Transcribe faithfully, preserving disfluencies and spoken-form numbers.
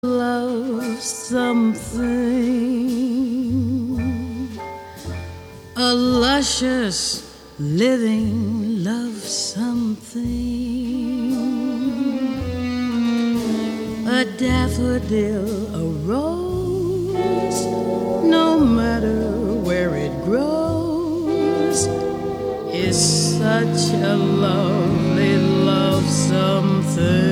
love something, a luscious living love something, a daffodil, a rose, no matter where it grows, is such a lovely love something.